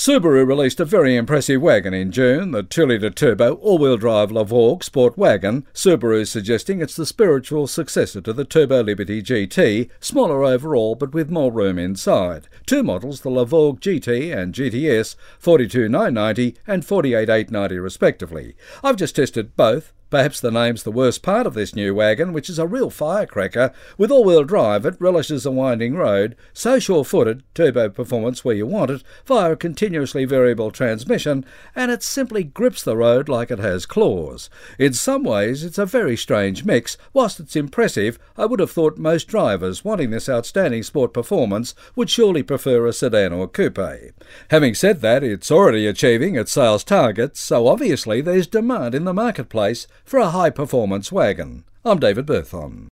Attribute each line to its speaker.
Speaker 1: Subaru released a very impressive wagon in June, the 2-litre turbo all-wheel drive Lavorg Sport Wagon. Subaru is suggesting it's the spiritual successor to the Turbo Liberty GT, smaller overall but with more room inside. Two models, the Lavorg GT and GTS, 42,990 and 48,890 respectively. I've just tested both. Perhaps the name's the worst part of this new wagon, which is a real firecracker. With all-wheel drive, it relishes a winding road, so sure-footed, turbo performance where you want it, via a continuously variable transmission, and it simply grips the road like it has claws. In some ways, it's a very strange mix. Whilst it's impressive, I would have thought most drivers wanting this outstanding sport performance would surely prefer a sedan or coupe. Having said that, it's already achieving its sales targets, so obviously there's demand in the marketplace for a high-performance wagon. I'm David Berthon.